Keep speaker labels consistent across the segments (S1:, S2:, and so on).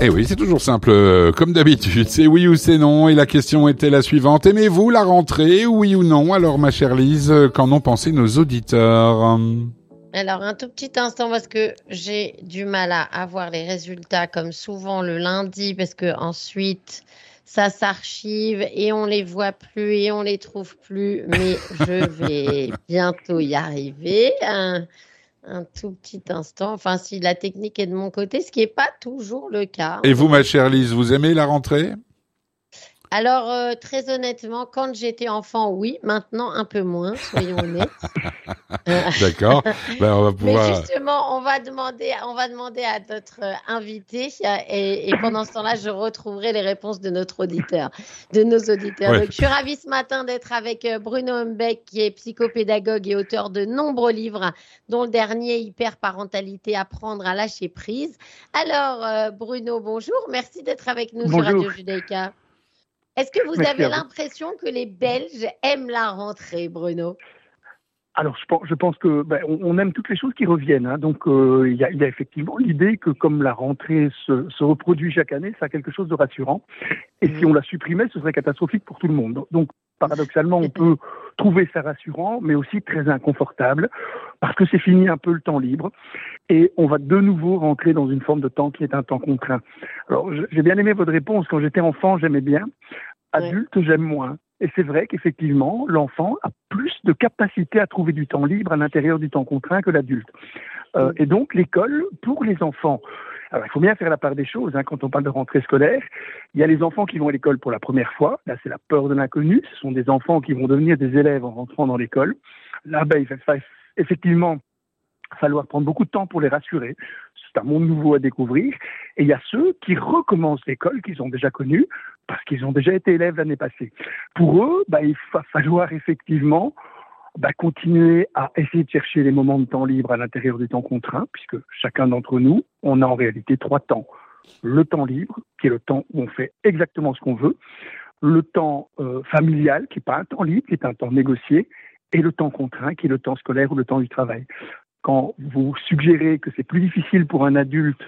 S1: Eh oui, c'est toujours simple, comme d'habitude, c'est oui ou c'est non, et la question était la suivante. Aimez-vous la rentrée, oui ou non? Alors, ma chère Lise, qu'en ont pensé nos auditeurs?
S2: Alors, un tout petit instant parce que j'ai du mal à avoir les résultats comme souvent le lundi parce que ensuite ça s'archive et on les voit plus et on les trouve plus. Mais je vais bientôt y arriver. Un tout petit instant. Enfin, si la technique est de mon côté, ce qui n'est pas toujours le cas.
S1: Et vous, ma chère Lise, vous aimez la rentrée?
S2: Alors, très honnêtement, quand j'étais enfant, oui. Maintenant, un peu moins, soyons honnêtes. Euh,
S1: D'accord. Ben, on va
S2: Mais
S1: pouvoir...
S2: justement, on va demander à notre invité et pendant ce temps-là, je retrouverai les réponses de notre auditeur, de nos auditeurs.
S1: Ouais.
S2: Donc, je suis ravie ce matin d'être avec Bruno Humbeck, qui est psychopédagogue et auteur de nombreux livres, dont le dernier Hyperparentalité, apprendre à lâcher prise. Alors, Bruno, bonjour. Merci d'être avec nous sur
S3: Bonjour,
S2: Radio Judaïka. Est-ce que vous
S3: merci
S2: avez
S3: à vous.
S2: l'impression que les Belges aiment la rentrée, Bruno?
S3: Alors, je pense que on aime toutes les choses qui reviennent, hein. Donc, il y a effectivement l'idée que comme la rentrée se reproduit chaque année, ça a quelque chose de rassurant. Et si on la supprimait, ce serait catastrophique pour tout le monde. Donc, paradoxalement, on peut trouver ça rassurant, mais aussi très inconfortable, parce que c'est fini un peu le temps libre, et on va de nouveau rentrer dans une forme de temps qui est un temps contraint. Alors, j'ai bien aimé votre réponse. Quand j'étais enfant, j'aimais bien.
S2: Ouais.
S3: Adulte, j'aime moins. Et c'est vrai qu'effectivement, l'enfant a plus de capacité à trouver du temps libre à l'intérieur du temps contraint que l'adulte. Et donc, l'école, pour les enfants, alors il faut bien faire la part des choses, hein, quand on parle de rentrée scolaire. Il y a les enfants qui vont à l'école pour la première fois. Là, c'est la peur de l'inconnu. Ce sont des enfants qui vont devenir des élèves en rentrant dans l'école. Là, il va effectivement falloir prendre beaucoup de temps pour les rassurer. C'est un monde nouveau à découvrir. Et il y a ceux qui recommencent l'école, qu'ils ont déjà connue, parce qu'ils ont déjà été élèves l'année passée. Pour eux, il va falloir effectivement continuer à essayer de chercher les moments de temps libre à l'intérieur du temps contraint, puisque chacun d'entre nous, on a en réalité 3 temps. Le temps libre, qui est le temps où on fait exactement ce qu'on veut, le temps familial, qui n'est pas un temps libre, qui est un temps négocié, et le temps contraint, qui est le temps scolaire ou le temps du travail. Quand vous suggérez que c'est plus difficile pour un adulte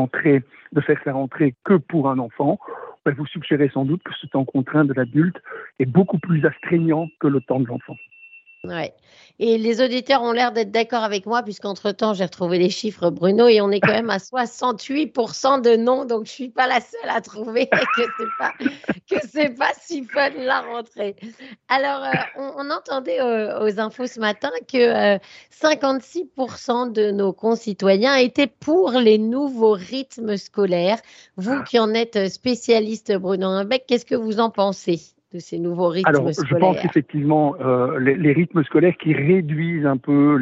S3: de faire sa rentrée que pour un enfant, vous suggérez sans doute que ce temps contraint de l'adulte est beaucoup plus astreignant que le temps de l'enfant.
S2: Ouais. Et les auditeurs ont l'air d'être d'accord avec moi, puisqu'entre-temps, j'ai retrouvé les chiffres, Bruno, et on est quand même à 68% de non, donc je suis pas la seule à trouver que c'est pas si fun la rentrée. Alors, on entendait aux infos ce matin que 56% de nos concitoyens étaient pour les nouveaux rythmes scolaires. Vous qui en êtes spécialiste, Bruno Humbeck, qu'est-ce que vous en pensez de ces nouveaux rythmes
S3: Alors,
S2: scolaires?
S3: je pense qu'effectivement, les rythmes scolaires qui réduisent un peu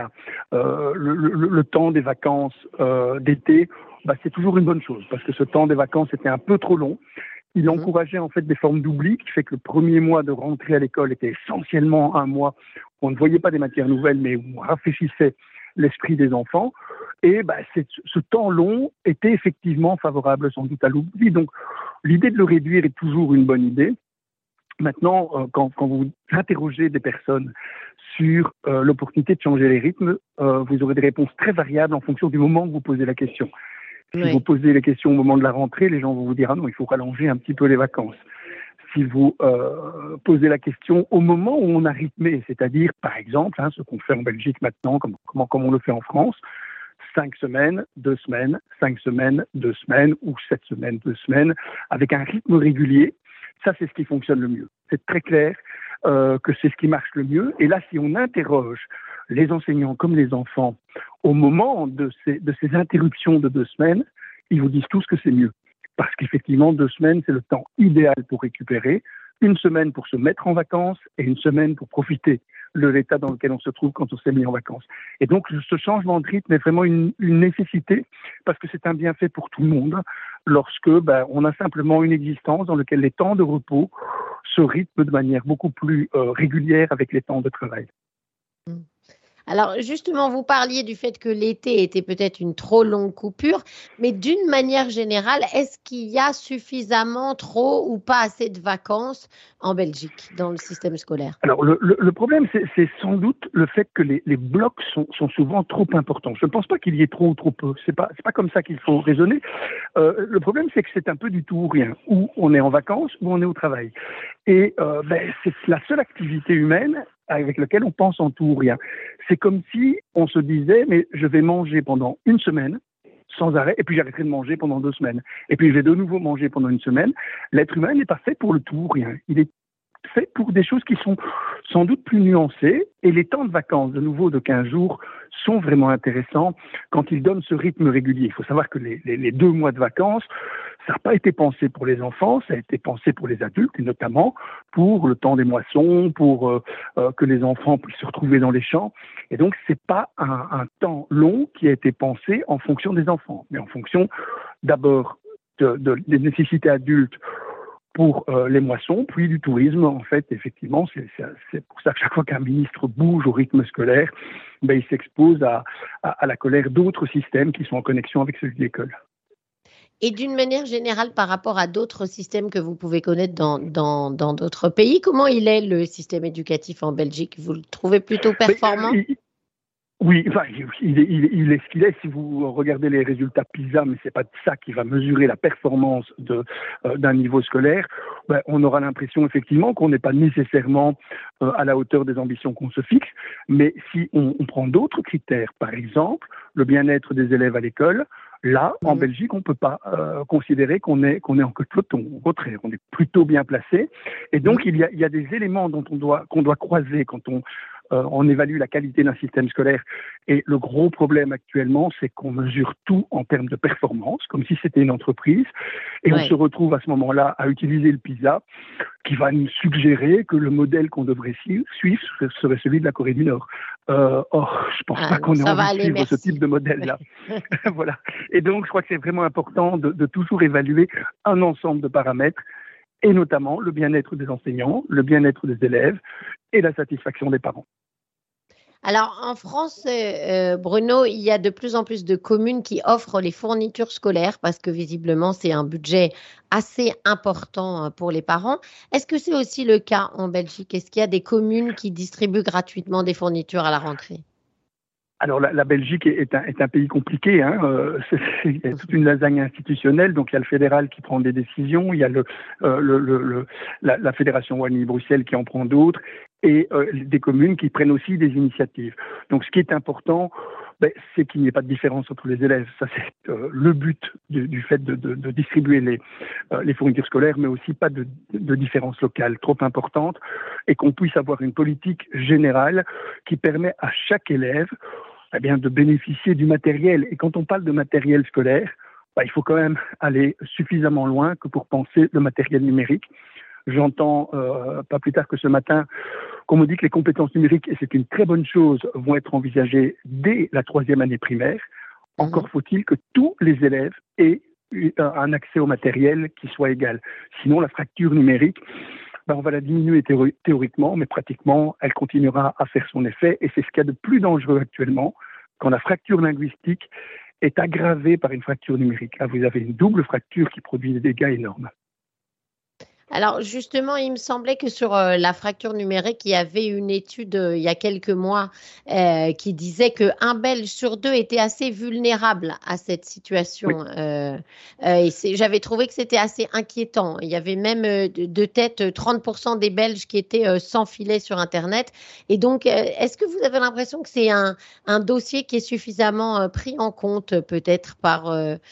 S3: le temps des vacances d'été, c'est toujours une bonne chose, parce que ce temps des vacances était un peu trop long. Il encourageait en fait des formes d'oubli, qui fait que le premier mois de rentrée à l'école était essentiellement un mois où on ne voyait pas des matières nouvelles, mais où on rafraîchissait l'esprit des enfants. Et ce temps long était effectivement favorable sans doute à l'oubli. Donc, l'idée de le réduire est toujours une bonne idée. Maintenant, quand vous interrogez des personnes sur l'opportunité de changer les rythmes, vous aurez des réponses très variables en fonction du moment où vous posez la question. Si vous posez la question au moment de la rentrée, les gens vont vous dire « Ah non, il faut rallonger un petit peu les vacances ». Si vous posez la question au moment où on a rythmé, c'est-à-dire, par exemple, ce qu'on fait en Belgique maintenant, comme on le fait en France, 5 semaines, 2 semaines, 5 semaines, 2 semaines, ou 7 semaines, 2 semaines, avec un rythme régulier, ça, c'est ce qui fonctionne le mieux. C'est très clair que c'est ce qui marche le mieux. Et là, si on interroge les enseignants comme les enfants au moment de ces interruptions de 2 semaines, ils vous disent tous que c'est mieux. Parce qu'effectivement, 2 semaines, c'est le temps idéal pour récupérer. 1 semaine pour se mettre en vacances et 1 semaine pour profiter de l'état dans lequel on se trouve quand on s'est mis en vacances. Et donc, ce changement de rythme est vraiment une nécessité parce que c'est un bienfait pour tout le monde lorsque on a simplement une existence dans laquelle les temps de repos se rythment de manière beaucoup plus régulière avec les temps de travail.
S2: Alors justement, vous parliez du fait que l'été était peut-être une trop longue coupure, mais d'une manière générale, est-ce qu'il y a suffisamment trop ou pas assez de vacances en Belgique dans le système scolaire?
S3: Alors, le problème, c'est sans doute le fait que les blocs sont souvent trop importants. Je ne pense pas qu'il y ait trop ou trop peu. C'est pas comme ça qu'il faut raisonner. Le problème, c'est que c'est un peu du tout ou rien. Ou on est en vacances, ou on est au travail. Et c'est la seule activité humaine avec laquelle on pense en tout ou rien. C'est comme si on se disait, mais je vais manger pendant une semaine, sans arrêt, et puis j'arrêterai de manger pendant 2 semaines. Et puis je vais de nouveau manger pendant une semaine. L'être humain n'est pas fait pour le tout ou rien. Il est fait pour des choses qui sont sans doute plus nuancées, et les temps de vacances, de nouveau de 15 jours, sont vraiment intéressants quand ils donnent ce rythme régulier. Il faut savoir que les 2 mois de vacances, ça n'a pas été pensé pour les enfants, ça a été pensé pour les adultes, et notamment pour le temps des moissons, pour que les enfants puissent se retrouver dans les champs. Et donc, c'est pas un temps long qui a été pensé en fonction des enfants, mais en fonction d'abord des nécessités adultes pour les moissons, puis du tourisme. En fait, effectivement, c'est pour ça que chaque fois qu'un ministre bouge au rythme scolaire, il s'expose à la colère d'autres systèmes qui sont en connexion avec celui de l'école.
S2: Et d'une manière générale, par rapport à d'autres systèmes que vous pouvez connaître dans d'autres pays, comment il est le système éducatif en Belgique? Vous le trouvez plutôt performant?
S3: Oui, enfin, il est ce qu'il est. Si vous regardez les résultats PISA, mais c'est pas ça qui va mesurer la performance d'un niveau scolaire, on aura l'impression effectivement qu'on n'est pas nécessairement à la hauteur des ambitions qu'on se fixe. Mais si on prend d'autres critères, par exemple le bien-être des élèves à l'école, là, en Belgique, on peut pas considérer qu'on est en queue de peloton. Au contraire, on est plutôt bien placé. Et donc, il y a des éléments qu'on doit croiser quand on évalue la qualité d'un système scolaire. Et le gros problème actuellement, c'est qu'on mesure tout en termes de performance, comme si c'était une entreprise. Et on se retrouve à ce moment-là à utiliser le PISA, qui va nous suggérer que le modèle qu'on devrait suivre serait celui de la Corée du Nord. Or, je pense pas qu'on ait envie de suivre ce type de modèle-là. Voilà. Et donc, je crois que c'est vraiment important de toujours évaluer un ensemble de paramètres, et notamment le bien-être des enseignants, le bien-être des élèves et la satisfaction des parents.
S2: Alors, en France, Bruno, il y a de plus en plus de communes qui offrent les fournitures scolaires parce que visiblement, c'est un budget assez important pour les parents. Est-ce que c'est aussi le cas en Belgique? Est-ce qu'il y a des communes qui distribuent gratuitement des fournitures à la rentrée?
S3: Alors la Belgique est un pays compliqué, hein. Il y a toute une lasagne institutionnelle, donc il y a le fédéral qui prend des décisions, il y a la fédération Wallonie-Bruxelles qui en prend d'autres, et des communes qui prennent aussi des initiatives. Donc ce qui est important, c'est qu'il n'y ait pas de différence entre les élèves. Ça, c'est le but du fait de distribuer les fournitures scolaires, mais aussi pas de différence locale trop importante, et qu'on puisse avoir une politique générale qui permet à chaque élève de bénéficier du matériel. Et quand on parle de matériel scolaire, il faut quand même aller suffisamment loin que pour penser le matériel numérique. J'entends pas plus tard que ce matin qu'on me dit que les compétences numériques, et c'est une très bonne chose, vont être envisagées dès la 3e année primaire. Encore faut-il que tous les élèves aient un accès au matériel qui soit égal. Sinon, la fracture numérique, on va la diminuer théoriquement, mais pratiquement, elle continuera à faire son effet. Et c'est ce qu'il y a de plus dangereux actuellement, quand la fracture linguistique est aggravée par une fracture numérique. Là, vous avez une double fracture qui produit des dégâts énormes.
S2: Alors justement, il me semblait que sur la fracture numérique, il y avait une étude il y a quelques mois qui disait qu'un Belge sur 2 était assez vulnérable à cette situation. Oui. Et j'avais trouvé que c'était assez inquiétant. Il y avait même de tête 30% des Belges qui étaient sans filet sur Internet. Et donc, est-ce que vous avez l'impression que c'est un dossier qui est suffisamment pris en compte peut-être par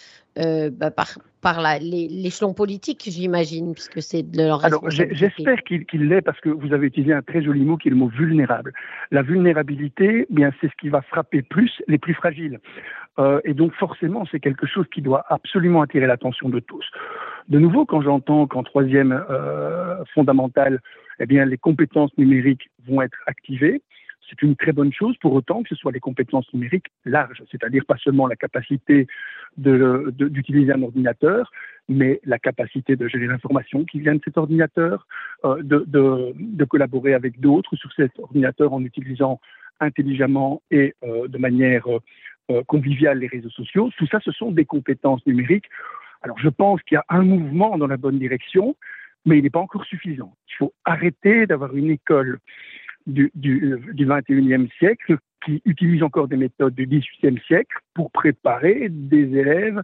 S2: l'échelon politique, j'imagine, puisque c'est de leur responsabilité.
S3: Alors, j'espère qu'il l'est, parce que vous avez utilisé un très joli mot qui est le mot vulnérable. La vulnérabilité, c'est ce qui va frapper plus les plus fragiles. Et donc, forcément, c'est quelque chose qui doit absolument attirer l'attention de tous. De nouveau, quand j'entends qu'en 3e fondamentale, les compétences numériques vont être activées, c'est une très bonne chose, pour autant que ce soit les compétences numériques larges, c'est-à-dire pas seulement la capacité d'utiliser un ordinateur, mais la capacité de gérer l'information qui vient de cet ordinateur, de collaborer avec d'autres sur cet ordinateur en utilisant intelligemment et de manière conviviale les réseaux sociaux. Tout ça, ce sont des compétences numériques. Alors, je pense qu'il y a un mouvement dans la bonne direction, mais il n'est pas encore suffisant. Il faut arrêter d'avoir une école du 21e siècle qui utilise encore des méthodes du 18e siècle pour préparer des élèves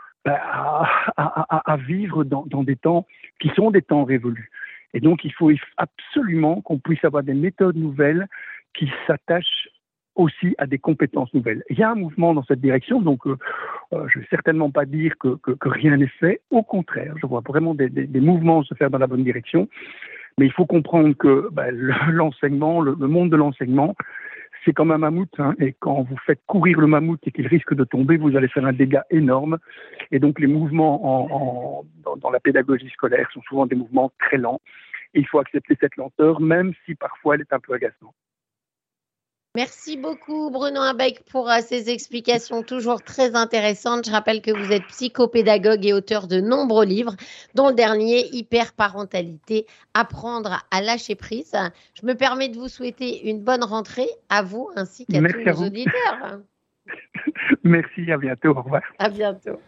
S3: à vivre dans des temps qui sont des temps révolus. Et donc, il faut absolument qu'on puisse avoir des méthodes nouvelles qui s'attachent aussi à des compétences nouvelles. Il y a un mouvement dans cette direction, donc je ne vais certainement pas dire que rien n'est fait. Au contraire, je vois vraiment des mouvements se faire dans la bonne direction. Mais il faut comprendre que l'enseignement, le monde de l'enseignement, c'est comme un mammouth. Hein, et quand vous faites courir le mammouth et qu'il risque de tomber, vous allez faire un dégât énorme. Et donc les mouvements dans la pédagogie scolaire sont souvent des mouvements très lents. Et il faut accepter cette lenteur, même si parfois elle est un peu agaçante.
S2: Merci beaucoup Bruno Imbeck pour ces explications toujours très intéressantes. Je rappelle que vous êtes psychopédagogue et auteur de nombreux livres, dont le dernier, Hyperparentalité, apprendre à lâcher prise. Je me permets de vous souhaiter une bonne rentrée à vous ainsi qu'à tous nos auditeurs.
S3: Merci, à bientôt, au revoir.
S2: À bientôt.